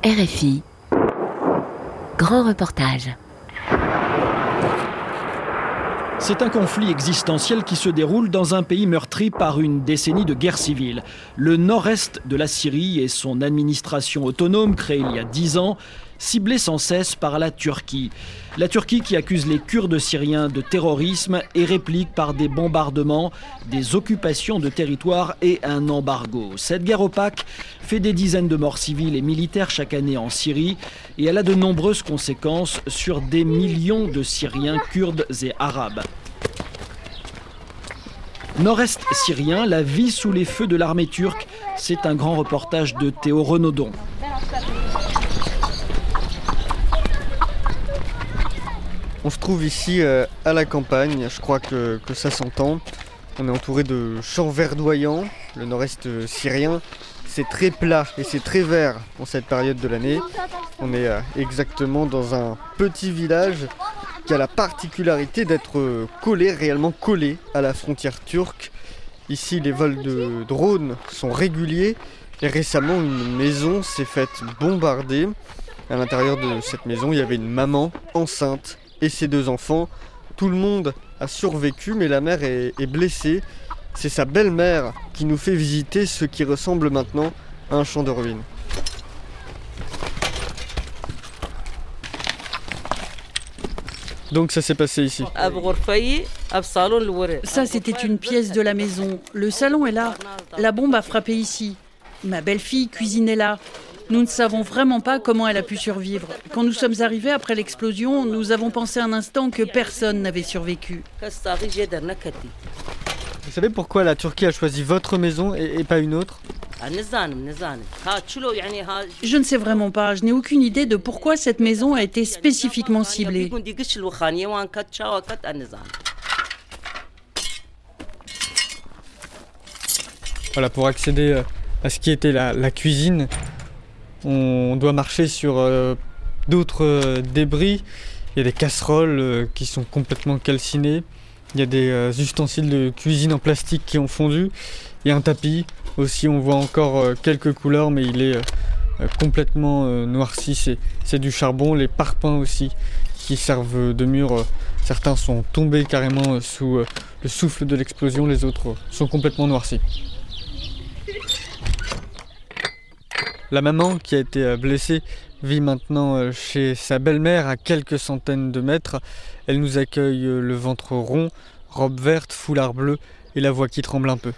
RFI, grand reportage. C'est un conflit existentiel qui se déroule dans un pays meurtri par une décennie de guerre civile. Le nord-est de la Syrie et son administration autonome, créée il y a 10 ans, ciblée sans cesse par la Turquie. La Turquie qui accuse les Kurdes syriens de terrorisme et réplique par des bombardements, des occupations de territoires et un embargo. Cette guerre opaque fait des dizaines de morts civiles et militaires chaque année en Syrie et elle a de nombreuses conséquences sur des millions de Syriens, Kurdes et Arabes. Nord-est syrien, la vie sous les feux de l'armée turque, c'est un grand reportage de Théo Renaudon. On se trouve ici à la campagne, je crois que ça s'entend. On est entouré de champs verdoyants, le nord-est syrien. C'est très plat et c'est très vert en cette période de l'année. On est exactement dans un petit village qui a la particularité d'être réellement collé à la frontière turque. Ici, les vols de drones sont réguliers et récemment, une maison s'est faite bombarder. À l'intérieur de cette maison, il y avait une maman enceinte et ses 2 enfants. Tout le monde a survécu, mais la mère est blessée. C'est sa belle-mère qui nous fait visiter ce qui ressemble maintenant à un champ de ruines. Donc ça s'est passé ici. Ça, c'était une pièce de la maison. Le salon est là. La bombe a frappé ici. Ma belle-fille cuisinait là. Nous ne savons vraiment pas comment elle a pu survivre. Quand nous sommes arrivés après l'explosion, nous avons pensé un instant que personne n'avait survécu. Vous savez pourquoi la Turquie a choisi votre maison et pas une autre ? Je ne sais vraiment pas. Je n'ai aucune idée de pourquoi cette maison a été spécifiquement ciblée. Voilà, pour accéder à ce qui était la cuisine, on doit marcher sur d'autres débris. Il y a des casseroles qui sont complètement calcinées. Il y a des ustensiles de cuisine en plastique qui ont fondu. Il y a un tapis. Aussi, on voit encore quelques couleurs, mais il est complètement noirci. C'est du charbon. Les parpaings aussi qui servent de mur. Certains sont tombés carrément sous le souffle de l'explosion. Les autres sont complètement noircis. La maman qui a été blessée vit maintenant chez sa belle-mère à quelques centaines de mètres. Elle nous accueille le ventre rond, robe verte, foulard bleu et la voix qui tremble un peu.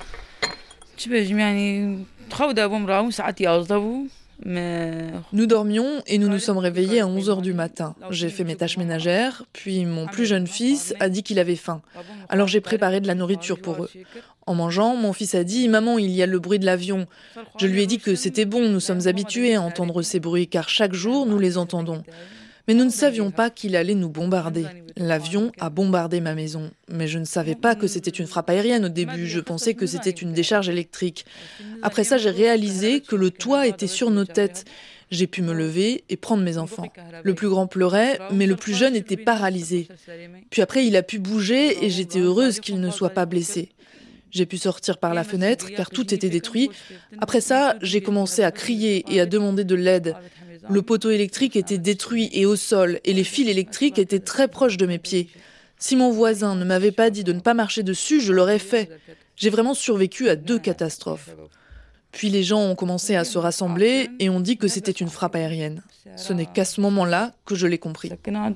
Nous dormions et nous nous sommes réveillés à 11h du matin. J'ai fait mes tâches ménagères, puis mon plus jeune fils a dit qu'il avait faim. Alors j'ai préparé de la nourriture pour eux. En mangeant, mon fils a dit « Maman, il y a le bruit de l'avion ». Je lui ai dit que c'était bon, nous sommes habitués à entendre ces bruits car chaque jour nous les entendons. Mais nous ne savions pas qu'il allait nous bombarder. L'avion a bombardé ma maison. Mais je ne savais pas que c'était une frappe aérienne au début. Je pensais que c'était une décharge électrique. Après ça, j'ai réalisé que le toit était sur nos têtes. J'ai pu me lever et prendre mes enfants. Le plus grand pleurait, mais le plus jeune était paralysé. Puis après, il a pu bouger et j'étais heureuse qu'il ne soit pas blessé. J'ai pu sortir par la fenêtre car tout était détruit. Après ça, j'ai commencé à crier et à demander de l'aide. Le poteau électrique était détruit et au sol, et les fils électriques étaient très proches de mes pieds. Si mon voisin ne m'avait pas dit de ne pas marcher dessus, je l'aurais fait. J'ai vraiment survécu à 2 catastrophes. Puis les gens ont commencé à se rassembler et ont dit que c'était une frappe aérienne. Ce n'est qu'à ce moment-là que je l'ai compris.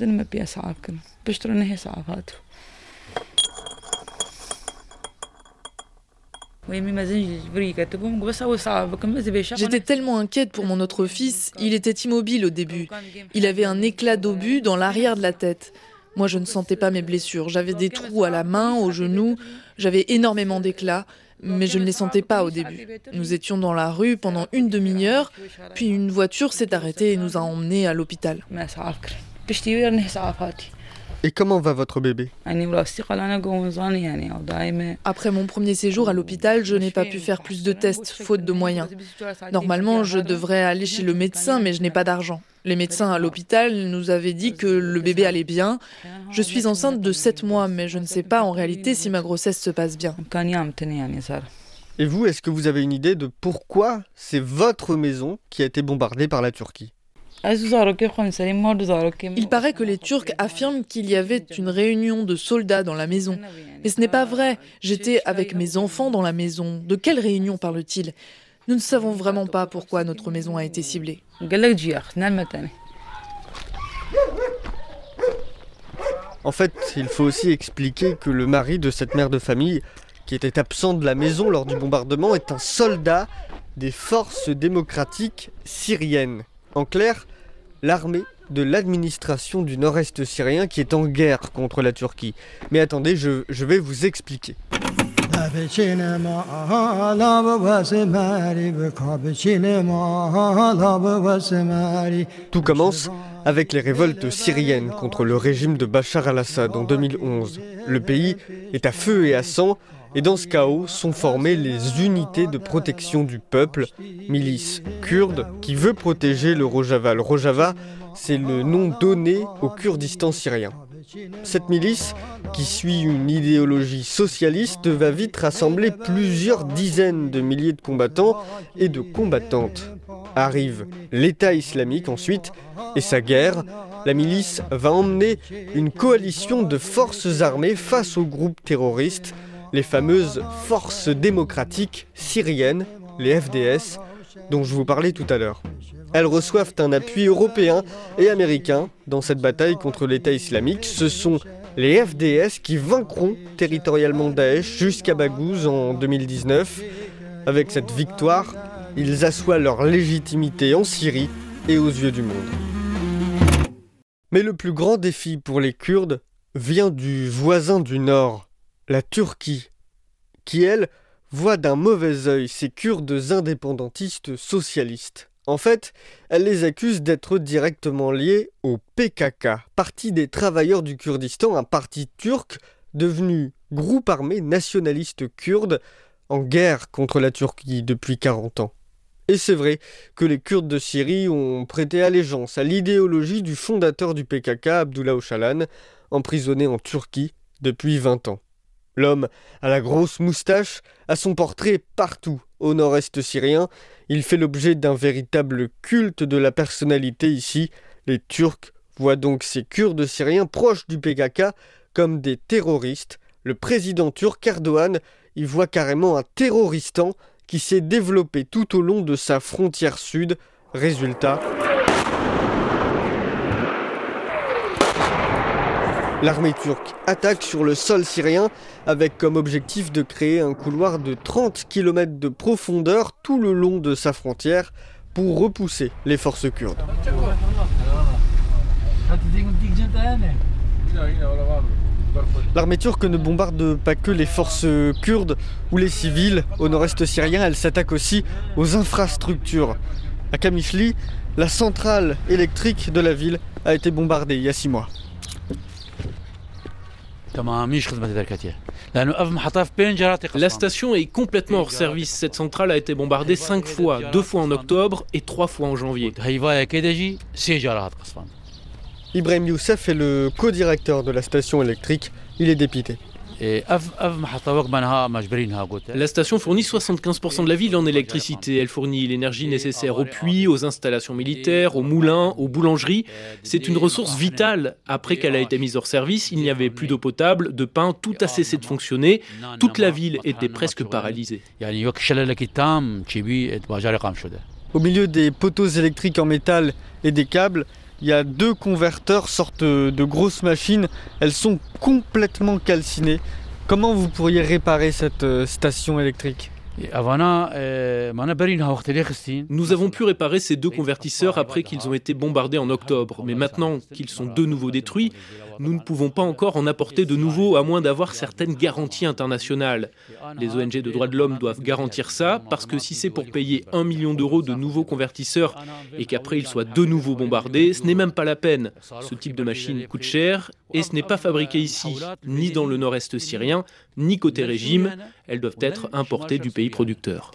J'étais tellement inquiète pour mon autre fils, il était immobile au début. Il avait un éclat d'obus dans l'arrière de la tête. Moi, je ne sentais pas mes blessures. J'avais des trous à la main, aux genoux, j'avais énormément d'éclats, mais je ne les sentais pas au début. Nous étions dans la rue pendant une demi-heure, puis une voiture s'est arrêtée et nous a emmenés à l'hôpital. Et comment va votre bébé ? Après mon premier séjour à l'hôpital, je n'ai pas pu faire plus de tests, faute de moyens. Normalement, je devrais aller chez le médecin, mais je n'ai pas d'argent. Les médecins à l'hôpital nous avaient dit que le bébé allait bien. Je suis enceinte de 7 mois, mais je ne sais pas en réalité si ma grossesse se passe bien. Et vous, est-ce que vous avez une idée de pourquoi c'est votre maison qui a été bombardée par la Turquie ? Il paraît que les Turcs affirment qu'il y avait une réunion de soldats dans la maison. Mais ce n'est pas vrai. J'étais avec mes enfants dans la maison. De quelle réunion parle-t-il ? Nous ne savons vraiment pas pourquoi notre maison a été ciblée. En fait, il faut aussi expliquer que le mari de cette mère de famille, qui était absent de la maison lors du bombardement, est un soldat des forces démocratiques syriennes. En clair, l'armée de l'administration du nord-est syrien qui est en guerre contre la Turquie. Mais attendez, je vais vous expliquer. Tout commence avec les révoltes syriennes contre le régime de Bachar al-Assad en 2011. Le pays est à feu et à sang, et dans ce chaos sont formées les unités de protection du peuple, milice kurde qui veut protéger le Rojava. Le Rojava, c'est le nom donné au Kurdistan syrien. Cette milice, qui suit une idéologie socialiste, va vite rassembler plusieurs dizaines de milliers de combattants et de combattantes. Arrive l'État islamique ensuite, et sa guerre. La milice va emmener une coalition de forces armées face aux groupes terroristes, les fameuses forces démocratiques syriennes, les FDS, dont je vous parlais tout à l'heure. Elles reçoivent un appui européen et américain dans cette bataille contre l'État islamique. Ce sont les FDS qui vaincront territorialement Daesh jusqu'à Baghouz en 2019. Avec cette victoire, ils assoient leur légitimité en Syrie et aux yeux du monde. Mais le plus grand défi pour les Kurdes vient du voisin du Nord, la Turquie, qui, elle, voit d'un mauvais œil ces Kurdes indépendantistes socialistes. En fait, elle les accuse d'être directement liés au PKK, Parti des travailleurs du Kurdistan, un parti turc devenu groupe armé nationaliste kurde en guerre contre la Turquie depuis 40 ans. Et c'est vrai que les Kurdes de Syrie ont prêté allégeance à l'idéologie du fondateur du PKK, Abdullah Öcalan, emprisonné en Turquie depuis 20 ans. L'homme à la grosse moustache a son portrait partout au nord-est syrien. Il fait l'objet d'un véritable culte de la personnalité ici. Les Turcs voient donc ces Kurdes syriens proches du PKK comme des terroristes. Le président turc Erdogan y voit carrément un terroristan qui s'est développé tout au long de sa frontière sud. Résultat, l'armée turque attaque sur le sol syrien avec comme objectif de créer un couloir de 30 km de profondeur tout le long de sa frontière pour repousser les forces kurdes. L'armée turque ne bombarde pas que les forces kurdes ou les civils au nord-est syrien, elle s'attaque aussi aux infrastructures. À Kamishli, la centrale électrique de la ville a été bombardée il y a 6 mois. La station est complètement hors service. Cette centrale a été bombardée 5 fois, 2 fois en octobre et 3 fois en janvier. Ibrahim Youssef est le co-directeur de la station électrique. Il est dépité. La station fournit 75% de la ville en électricité. Elle fournit l'énergie nécessaire aux puits, aux installations militaires, aux moulins, aux boulangeries. C'est une ressource vitale. Après qu'elle a été mise hors service, il n'y avait plus d'eau potable, de pain, tout a cessé de fonctionner. Toute la ville était presque paralysée. Au milieu des poteaux électriques en métal et des câbles, il y a 2 converteurs, sortes de grosses machines. Elles sont complètement calcinées. Comment vous pourriez réparer cette station électrique ? Nous avons pu réparer ces 2 convertisseurs après qu'ils ont été bombardés en octobre. Mais maintenant qu'ils sont de nouveau détruits, nous ne pouvons pas encore en apporter de nouveaux à moins d'avoir certaines garanties internationales. Les ONG de droits de l'homme doivent garantir ça, parce que si c'est pour payer 1 million d'euros de nouveaux convertisseurs et qu'après ils soient de nouveau bombardés, ce n'est même pas la peine. Ce type de machine coûte cher et ce n'est pas fabriqué ici, ni dans le nord-est syrien, ni côté régime. Elles doivent être importées du pays producteur.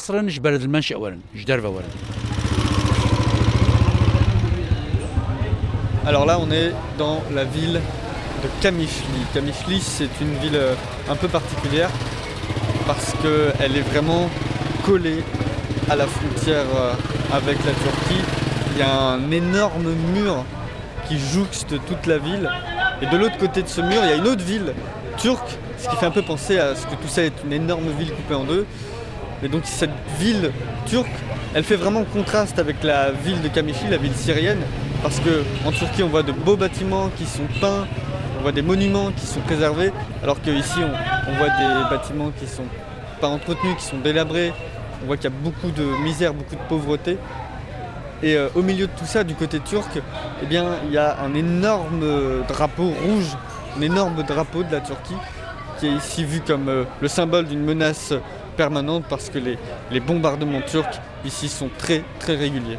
Alors là, on est dans la ville de Kamishli. Kamishli, c'est une ville un peu particulière. parce qu'elle est vraiment collée à la frontière avec la Turquie. Il y a un énorme mur qui jouxte toute la ville. Et de l'autre côté de ce mur, il y a une autre ville turque, ce qui fait un peu penser à ce que tout ça est une énorme ville coupée en deux. Et donc cette ville turque, elle fait vraiment contraste avec la ville de Kamışlı, la ville syrienne, parce qu'en Turquie, on voit de beaux bâtiments qui sont peints, on voit des monuments qui sont préservés, alors qu'ici, on voit des bâtiments qui ne sont pas entretenus, qui sont délabrés. On voit qu'il y a beaucoup de misère, beaucoup de pauvreté. Et au milieu de tout ça, du côté turc, eh bien, il y a un énorme drapeau rouge, un énorme drapeau de la Turquie, qui est ici vu comme le symbole d'une menace permanente, parce que les bombardements turcs ici sont très très réguliers.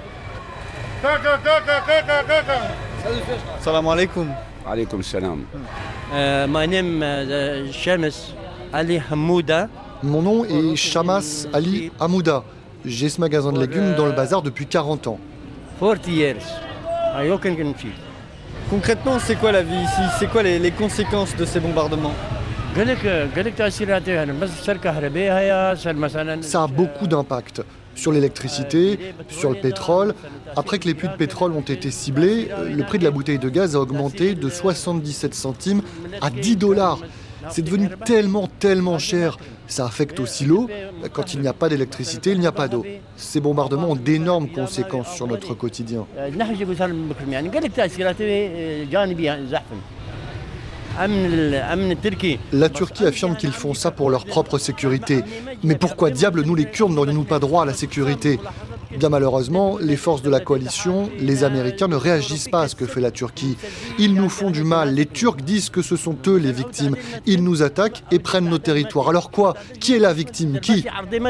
Salam alaikum. Alaikum salam. My name is Shamas Ali Hamouda. Mon nom est Shamas Ali Hamouda. J'ai ce magasin de légumes dans le bazar depuis 40 ans. 40 years. I work in field. Concrètement, c'est quoi la vie ici? C'est quoi les conséquences de ces bombardements? Ça a beaucoup d'impact sur l'électricité, sur le pétrole. Après que les puits de pétrole ont été ciblés, le prix de la bouteille de gaz a augmenté de 77 centimes à 10 $. C'est devenu tellement cher. Ça affecte aussi l'eau. Quand il n'y a pas d'électricité, il n'y a pas d'eau. Ces bombardements ont d'énormes conséquences sur notre quotidien. La Turquie affirme qu'ils font ça pour leur propre sécurité. Mais pourquoi diable nous les Kurdes n'aurions-nous pas droit à la sécurité? Bien malheureusement, les forces de la coalition, les Américains ne réagissent pas à ce que fait la Turquie. Ils nous font du mal. Les Turcs disent que ce sont eux les victimes. Ils nous attaquent et prennent nos territoires. Alors quoi? Qui est la victime? Qui?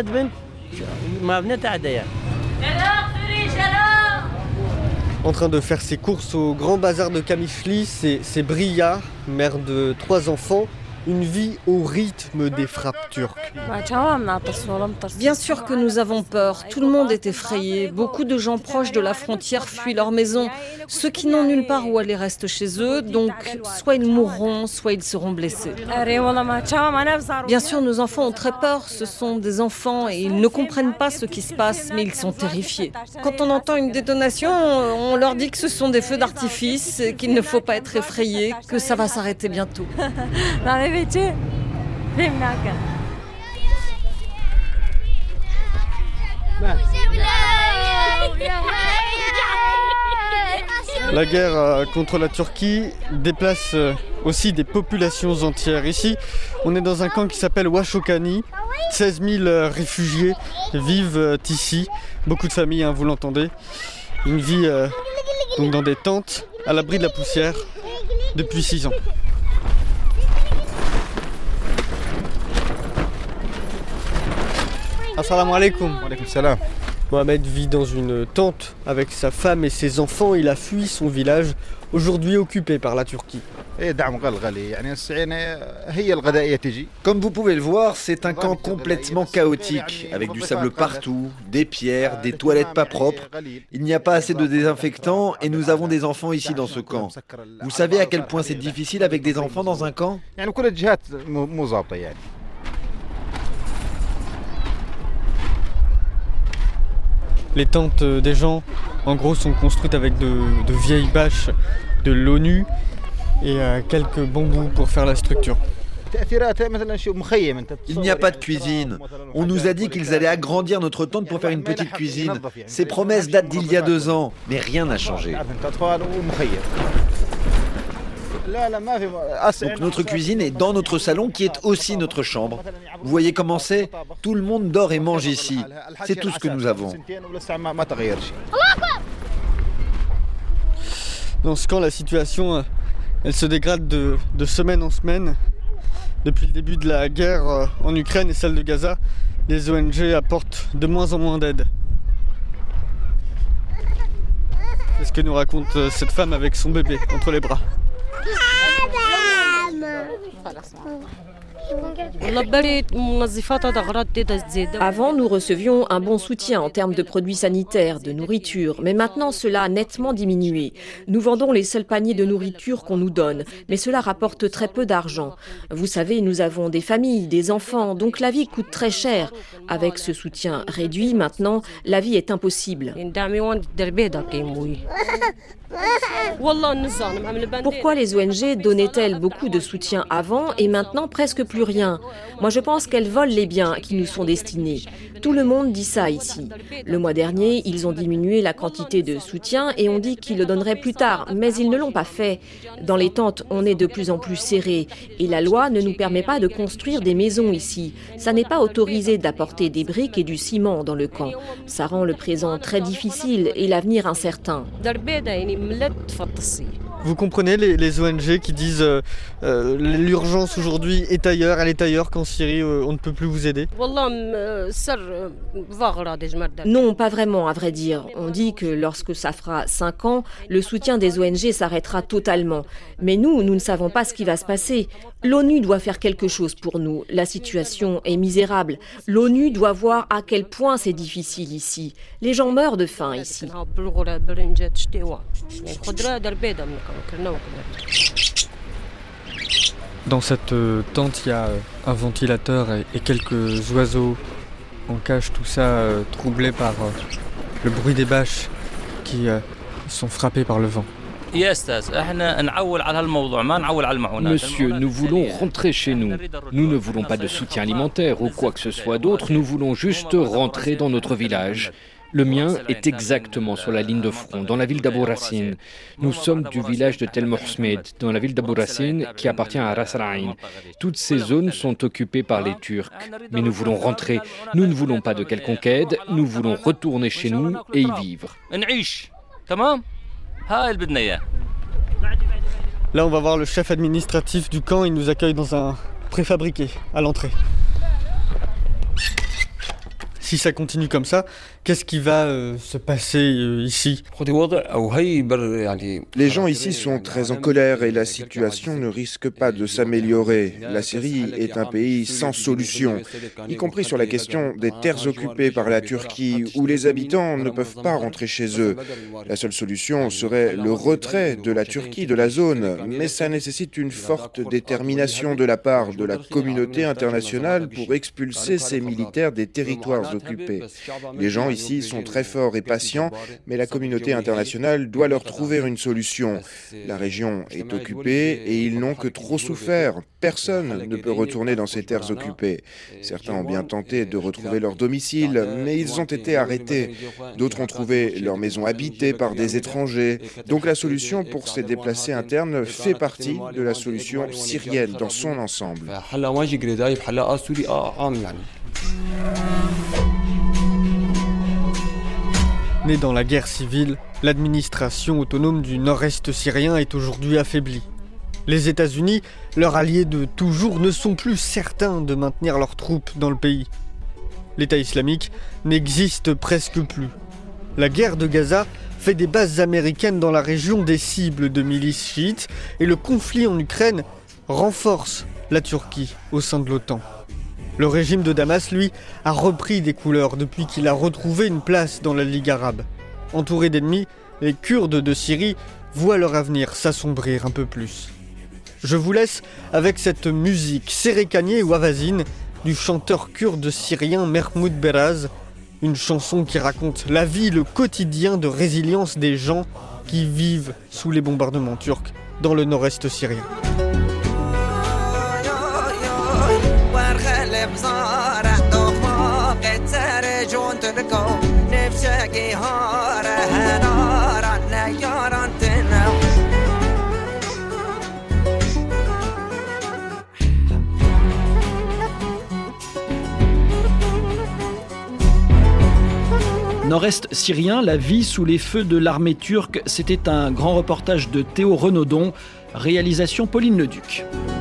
En train de faire ses courses au grand bazar de Kamışlı, c'est Bria, mère de 3 enfants. Une vie au rythme des frappes turques. Bien sûr que nous avons peur. Tout le monde est effrayé. Beaucoup de gens proches de la frontière fuient leur maison. Ceux qui n'ont nulle part où aller restent chez eux. Donc, soit ils mourront, soit ils seront blessés. Bien sûr, nos enfants ont très peur. Ce sont des enfants et ils ne comprennent pas ce qui se passe, mais ils sont terrifiés. Quand on entend une détonation, on leur dit que ce sont des feux d'artifice, qu'il ne faut pas être effrayé, que ça va s'arrêter bientôt. La guerre contre la Turquie déplace aussi des populations entières. Ici, on est dans un camp qui s'appelle Washokani. 16 000 réfugiés vivent ici. Beaucoup de familles, hein, vous l'entendez. Une vie donc dans des tentes, à l'abri de la poussière, depuis 6 ans. Assalamu alaikum. Wa alaikum salam. Mohamed vit dans une tente avec sa femme et ses enfants. Il a fui son village, aujourd'hui occupé par la Turquie. Comme vous pouvez le voir, c'est un camp complètement chaotique, avec du sable partout, des pierres, des toilettes pas propres. Il n'y a pas assez de désinfectants et nous avons des enfants ici dans ce camp. Vous savez à quel point c'est difficile avec des enfants dans un camp ? Les tentes des gens, en gros, sont construites avec de vieilles bâches de l'ONU et quelques bambous pour faire la structure. Il n'y a pas de cuisine. On nous a dit qu'ils allaient agrandir notre tente pour faire une petite cuisine. Ces promesses datent d'il y a 2 ans, mais rien n'a changé. Donc notre cuisine est dans notre salon qui est aussi notre chambre. Vous voyez comment c'est ? Tout le monde dort et mange ici. C'est tout ce que nous avons. Dans ce camp, la situation, elle se dégrade de semaine en semaine. Depuis le début de la guerre en Ukraine et celle de Gaza, les ONG apportent de moins en moins d'aide. C'est ce que nous raconte cette femme avec son bébé entre les bras. Avant, nous recevions un bon soutien en termes de produits sanitaires, de nourriture, mais maintenant cela a nettement diminué. Nous vendons les seuls paniers de nourriture qu'on nous donne, mais cela rapporte très peu d'argent. Vous savez, nous avons des familles, des enfants, donc la vie coûte très cher. Avec ce soutien réduit, maintenant, la vie est impossible. Pourquoi les ONG donnaient-elles beaucoup de soutien avant et maintenant presque plus rien? Moi je pense qu'elles volent les biens qui nous sont destinés. Tout le monde dit ça ici. Le mois dernier, ils ont diminué la quantité de soutien et ont dit qu'ils le donneraient plus tard, mais ils ne l'ont pas fait. Dans les tentes, on est de plus en plus serré et la loi ne nous permet pas de construire des maisons ici. Ça n'est pas autorisé d'apporter des briques et du ciment dans le camp. Ça rend le présent très difficile et l'avenir incertain. Vous comprenez les ONG qui disent l'urgence aujourd'hui est ailleurs, elle est ailleurs qu'en Syrie, on ne peut plus vous aider? Non, pas vraiment, à vrai dire. On dit que lorsque ça fera 5 ans, le soutien des ONG s'arrêtera totalement. Mais nous ne savons pas ce qui va se passer. L'ONU doit faire quelque chose pour nous. La situation est misérable. L'ONU doit voir à quel point c'est difficile ici. Les gens meurent de faim ici. Dans cette tente, il y a un ventilateur et quelques oiseaux en cage, tout ça troublé par le bruit des bâches qui sont frappées par le vent. Monsieur, nous voulons rentrer chez nous. Nous ne voulons pas de soutien alimentaire ou quoi que ce soit d'autre, nous voulons juste rentrer dans notre village. Le mien est exactement sur la ligne de front, dans la ville d'Abou Racine. Nous sommes du village de Tel Mohammed, dans la ville d'Abou Racine, qui appartient à Ras Al-Ain. Toutes ces zones sont occupées par les Turcs. Mais nous voulons rentrer. Nous ne voulons pas de quelconque aide. Nous voulons retourner chez nous et y vivre. Là, on va voir le chef administratif du camp. Il nous accueille dans un préfabriqué à l'entrée. Si ça continue comme ça, qu'est-ce qui va se passer ici? Les gens ici sont très en colère et la situation ne risque pas de s'améliorer. La Syrie est un pays sans solution, y compris sur la question des terres occupées par la Turquie, où les habitants ne peuvent pas rentrer chez eux. La seule solution serait le retrait de la Turquie de la zone, mais ça nécessite une forte détermination de la part de la communauté internationale pour expulser ces militaires des territoires occupés. Les gens ici sont très forts et patients, mais la communauté internationale doit leur trouver une solution. La région est occupée et ils n'ont que trop souffert. Personne ne peut retourner dans ces terres occupées. Certains ont bien tenté de retrouver leur domicile, mais ils ont été arrêtés. D'autres ont trouvé leur maison habitée par des étrangers. Donc la solution pour ces déplacés internes fait partie de la solution syrienne dans son ensemble. Née dans la guerre civile, l'administration autonome du nord-est syrien est aujourd'hui affaiblie. Les États-Unis, leurs alliés de toujours, ne sont plus certains de maintenir leurs troupes dans le pays. L'État islamique n'existe presque plus. La guerre de Gaza fait des bases américaines dans la région des cibles de milices chiites et le conflit en Ukraine renforce la Turquie au sein de l'OTAN. Le régime de Damas, lui, a repris des couleurs depuis qu'il a retrouvé une place dans la Ligue arabe. Entourés d'ennemis, les Kurdes de Syrie voient leur avenir s'assombrir un peu plus. Je vous laisse avec cette musique Serekaniye ou Avazine du chanteur kurde syrien Mehmoud Beraz, une chanson qui raconte la vie, le quotidien de résilience des gens qui vivent sous les bombardements turcs dans le nord-est syrien. Nord-est syrien, la vie sous les feux de l'armée turque, c'était un grand reportage de Théo Renaudon, réalisation Pauline Leduc.